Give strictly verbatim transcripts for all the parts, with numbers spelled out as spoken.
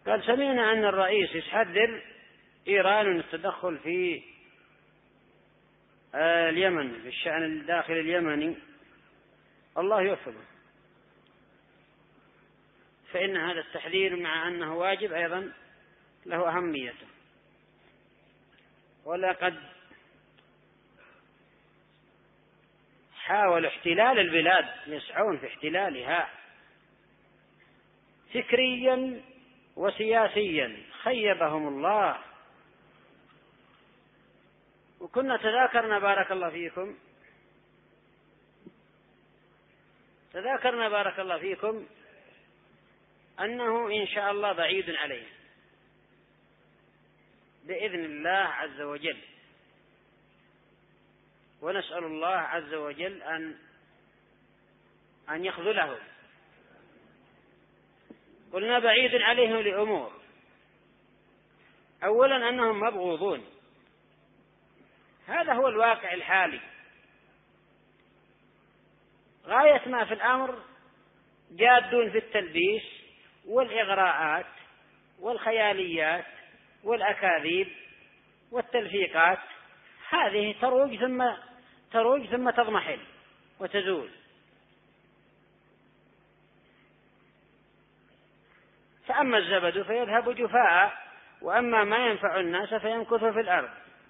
قال سمعنا أن الرئيس يحذر إيران من التدخل في اليمن في الشأن الداخلي اليمني، الله يوفقه. فإن هذا التحذير مع أنه واجب أيضا له أهميته. ولقد حاول احتلال البلاد، يسعون في احتلالها فكريا وسياسيا، خيبهم الله. وكنا تذاكرنا بارك الله فيكم تذاكرنا بارك الله فيكم أنه إن شاء الله بعيد عليه بإذن الله عز وجل، ونسأل الله عز وجل أن أن يخذله. قلنا بعيد عليهم لأمور: أولا أنهم مبغوضون، هذا هو الواقع الحالي. غاية ما في الأمر جادون في التلبيس والإغراءات والخياليات والأكاذيب والتلفيقات، هذه تروج ثم تروج ثم تضمحل وتزول. فأما الزبد فيذهب جفاء، وأما ما ينفع الناس فيمكث في الأرض.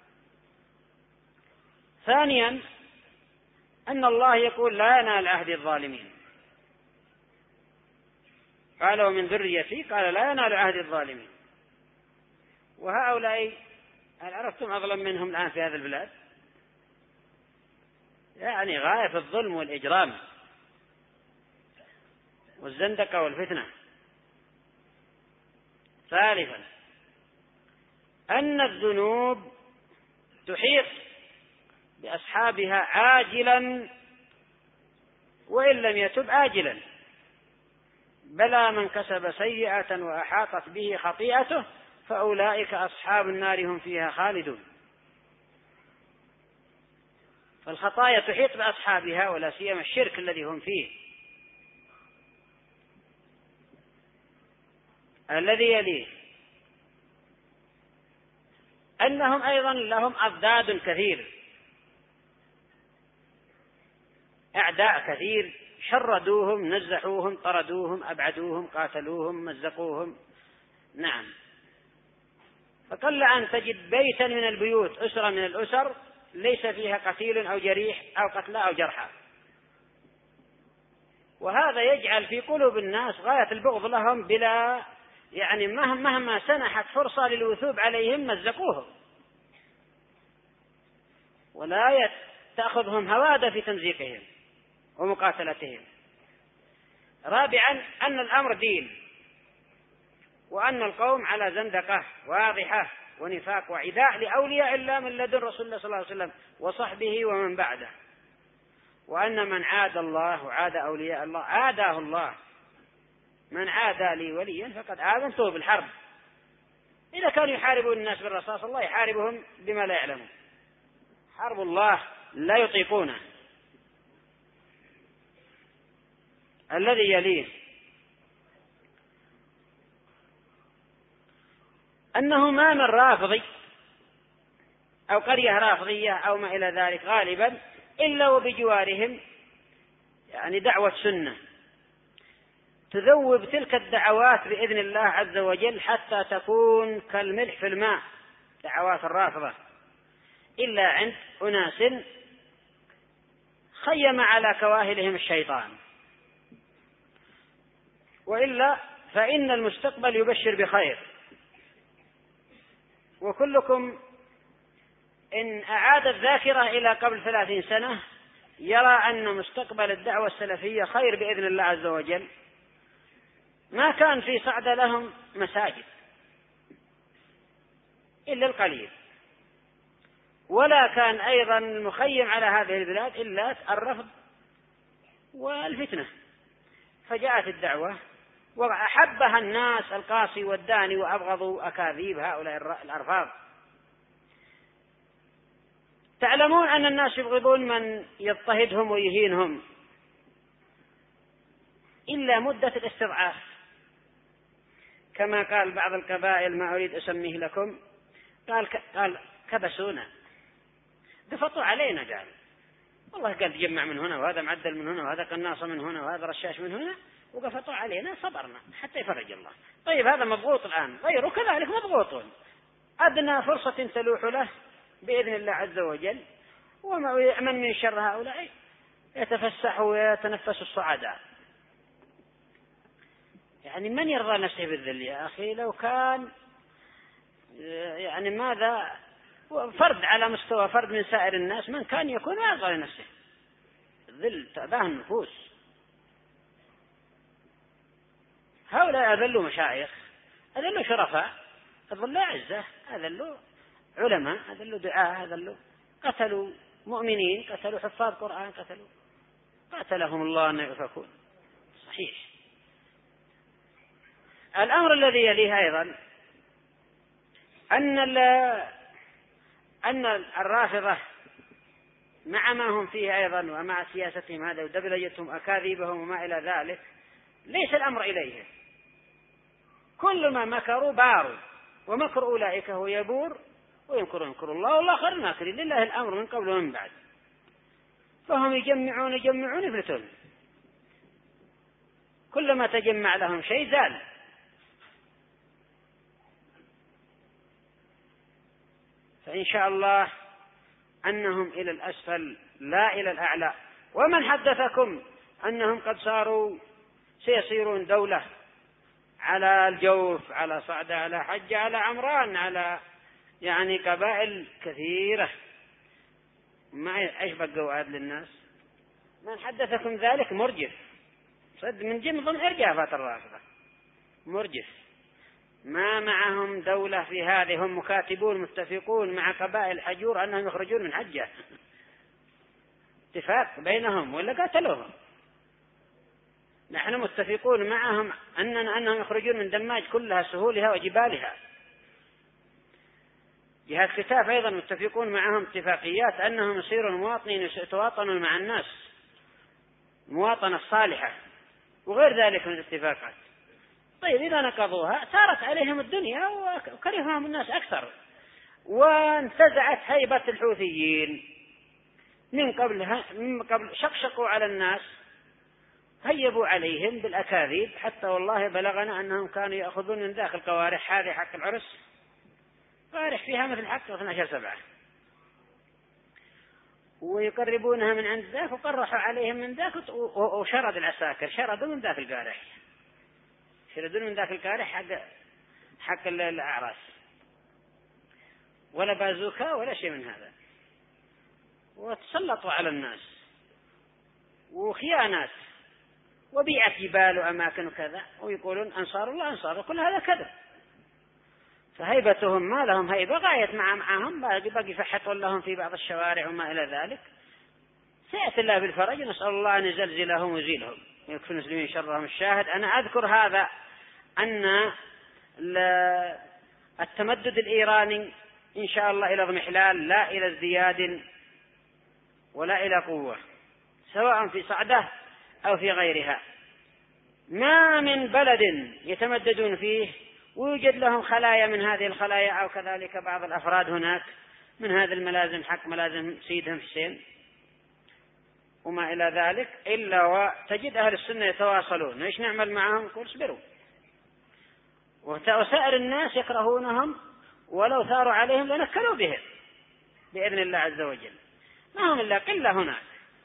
ثانيا أن الله يقول: لا ينال عهد الظالمين. قال: ومن ذريتي، قال: لا ينال عهد الظالمين. وهؤلاء هل عرفتم أظلم منهم الآن في هذه البلاد؟ يعني غاية في الظلم والإجرام والزندقة والفتنة. ثالثا أن الذنوب تحيط بأصحابها عاجلا وإن لم يتب آجلا. بلى من كسب سيئة وأحاطت به خطيئته فأولئك أصحاب النار هم فيها خالدون. فالخطايا تحيط بأصحابها، ولا سيما الشرك الذي هم فيه. الذي يليه أنهم أيضا لهم أضداد كثير، أعداء كثير، شردوهم، نزحوهم، طردوهم، أبعدوهم، قاتلوهم، مزقوهم. نعم. فقل أن تجد بيتا من البيوت، أسرة من الأسر، ليس فيها قتيل أو جريح أو قتلى أو جرحى. وهذا يجعل في قلوب الناس غاية البغض لهم، بلا يعني مهما سنحت فرصة للوثوب عليهم مزقوهم، ولا تأخذهم هوادة في تمزيقهم ومقاتلتهم. رابعا أن الأمر دين، وأن القوم على زندقة واضحة ونفاق وعداء لأولياء الله من لدن رسول الله صلى الله عليه وسلم وصحبه ومن بعده، وأن من عاد الله وعاد أولياء الله عاداه الله. من عادى لي وليا فقد آذنته بالحرب. إذا كانوا يحاربون الناس بالرصاص، الله يحاربهم بما لا يعلمون. حرب الله لا يطيقونه. الذي يليه أنه ما من رافضي أو قرية رافضية أو ما إلى ذلك غالبا إلا وبجوارهم يعني دعوة سنة تذوب تلك الدعوات بإذن الله عز وجل حتى تكون كالملح في الماء، دعوات الرافضة، إلا عند أناس خيم على كواهلهم الشيطان. وإلا فإن المستقبل يبشر بخير. وكلكم إن أعاد الذاكرة إلى قبل ثلاثين سنة يرى أن مستقبل الدعوة السلفية خير بإذن الله عز وجل. ما كان في صعدة لهم مساجد إلا القليل، ولا كان أيضا المخيم على هذه البلاد إلا الرفض والفتنة. فجاءت الدعوة وأحبها الناس القاصي والداني، وأبغضوا أكاذيب هؤلاء الأرفاض. تعلمون أن الناس يبغضون من يضطهدهم ويهينهم إلا مدة الاستضعاف. كما قال بعض القبائل ما أريد أسميه لكم، قال قال كبسونا، قفطوا علينا، قال والله قال تجمع من هنا وهذا معدل من هنا وهذا قناصة من هنا وهذا رشاش من هنا، وقفطوا علينا، صبرنا حتى يفرج الله. طيب هذا مضغوط الآن، غيره كذلك مضغوطون، أدنى فرصة تلوح له بإذن الله عز وجل، وما يأمن من شر هؤلاء يتفسح ويتنفس الصعداء. يعني من يرضى نفسه بالذل يا أخي؟ لو كان يعني ماذا فرد على مستوى فرد من سائر الناس، من كان يكون ما يرضى لنفسه الذل، تأباه النفوس. هؤلاء أذلوا مشايخ، أذلوا شرفاء، أذلوا أعزة، أذلوا علماء، أذلوا دعاء، أذلوا قتلوا مؤمنين، قتلوا حفاظ قرآن، قتلوا قاتلهم الله أن يؤفكون. صحيح. الأمر الذي يليه أيضا أن أن الرافضة مع ما هم فيه أيضا ومع سياستهم هذا ودبلجتهم أكاذيبهم وما إلى ذلك، ليس الأمر إليه، كل ما مكروا باروا، ومكر أولئك هو يبور ويمكر يمكر الله والله خير الماكرين، لله الأمر من قبل ومن بعد. فهم يجمعون يجمعون يفلتون، كلما تجمع لهم شيء زال. فإن شاء الله أنهم إلى الأسفل لا إلى الأعلى. ومن حدثكم أنهم قد صاروا سيصيرون دولة على الجوف، على صعدة، على حج، على عمران، على يعني قبائل كثيرة، ما إيش بقوا عاد للناس؟ من حدثكم ذلك مرجف، صد من ضمن إرجافات الرافضة، مرجف. ما معهم دولة في هذه، هم مكاتبون متفقون مع قبائل حجور أنهم يخرجون من حجة، اتفاق بينهم ولا قاتلوهم. نحن متفقون معهم أننا أنهم يخرجون من دماج كلها سهولها وجبالها. جهة كتاب أيضا متفقون معهم اتفاقيات أنهم يصيرون مواطنين يتواطنون مع الناس مواطنة صالحة وغير ذلك من الاتفاقات. طيب إذا نقضوها صارت عليهم الدنيا وكرههم الناس أكثر، وانتزعت هيبة الحوثيين من قبل من قبل شقشقوا على الناس، هيبوا عليهم بالأكاذيب، حتى والله بلغنا أنهم كانوا يأخذون من داخل قوارح، هذه حق العرس قارح فيها مثل حق اثني عشر سبعة، ويقربونها من عند ذاك، وقرحوا عليهم من ذاك، وشرد العساكر شردوا من ذاك القارح، شردوا من ذاك القارح حق حق الأعراس، ولا بازوكا ولا شيء من هذا، وتسلطوا على الناس وخيانات وبيعة جبال وأماكن وكذا، ويقولون أنصار الله أنصار، كل هذا كذب. فهيبتهم ما لهم هيبة، غاية مع معهم باقي فحطوا لهم في بعض الشوارع وما إلى ذلك. سيأتي الله بالفرج، نسأل الله أن يزلزلهم ويزيلهم ويكفي المسلمين شرهم. الشاهد أنا أذكر هذا أن التمدد الإيراني إن شاء الله إلى اضمحلال، لا إلى ازدياد ولا إلى قوة، سواء في صعدة أو في غيرها. ما من بلد يتمددون فيه ويوجد لهم خلايا من هذه الخلايا أو كذلك بعض الأفراد هناك من هذه الملازم حق ملازم سيدهم حسين وما إلى ذلك، إلا وتجد أهل السنة يتواصلون. إيش نعمل معهم؟ قل اصبروا. وسائر الناس يكرهونهم، ولو ثاروا عليهم لنكلوا بهم بإذن الله عز وجل. ما هم إلا قلة هناك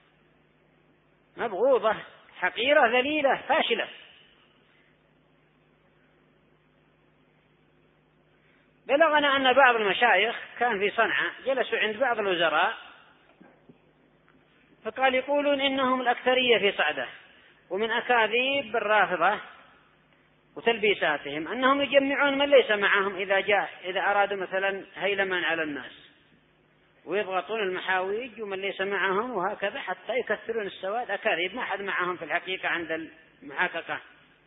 مبغوضة حقيرة ذليلة فاشلة. بلغنا أن بعض المشايخ كان في صنعاء جلسوا عند بعض الوزراء، فقال يقولون إنهم الأكثرية في صعدة، ومن أكاذيب بالرافضة وتلبيساتهم أنهم يجمعون من ليس معهم إذا جاء إذا أرادوا مثلا هيلمان على الناس، ويضغطون المحاويج ومن ليس معهم وهكذا حتى يكثرون السواد. أكاذيب، ما حد معهم في الحقيقة عند المحققة.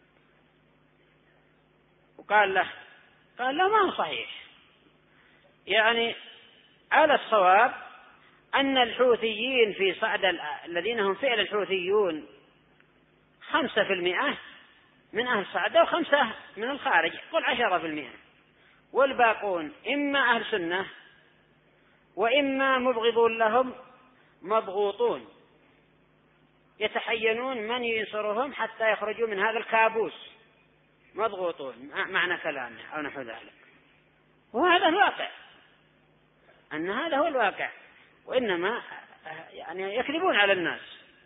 وقال له قال لا، ما هو صحيح، يعني على الصواب أن الحوثيين في صعد الذين هم فعل الحوثيون خمسة في المئة من أهل الصعدة وخمسة من الخارج، قل عشرة في المئة، والباقون إما أهل سنة وإما مبغضون لهم مضغوطون يتحينون من ينصرهم حتى يخرجوا من هذا الكابوس، مضغوطون معنى كلامه أو نحو ذلك. وهذا الواقع، أن هذا هو الواقع، وإنما يعني يكذبون على الناس.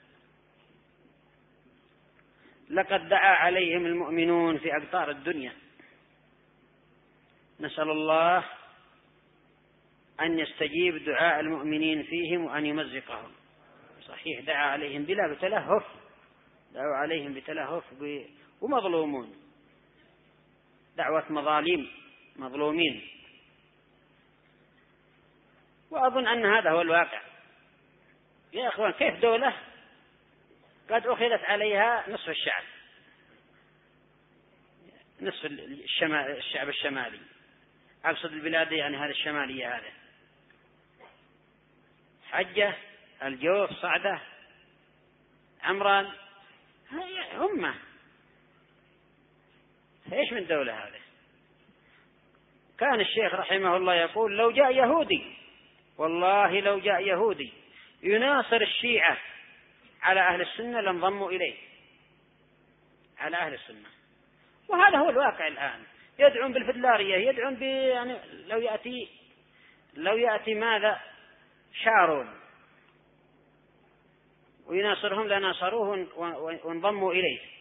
لقد دعا عليهم المؤمنون في أقطار الدنيا، نسأل الله أن يستجيب دعاء المؤمنين فيهم وأن يمزقهم. صحيح دعا عليهم بلا بتلهف، دعوا عليهم بتلهف ومظلومون، دعوة مظالم مظلومين. وأظن أن هذا هو الواقع يا أخوان. كيف دولة قد أخذت عليها نصف الشعب، نصف الشمال الشعب الشمالي، أقصد البلاد يعني هذا الشمالية، هذا حجة الجوف صعدة عمران هم، إيش من دولة هذه؟ كان الشيخ رحمه الله يقول لو جاء يهودي، والله لو جاء يهودي يناصر الشيعة على أهل السنة لانضموا إليه، على أهل السنة. وهذا هو الواقع الآن، يدعون بالفدلارية، يدعون ب يعني لو يأتي لو يأتي ماذا شارون ويناصرهم لناصروه وانضموا إليه.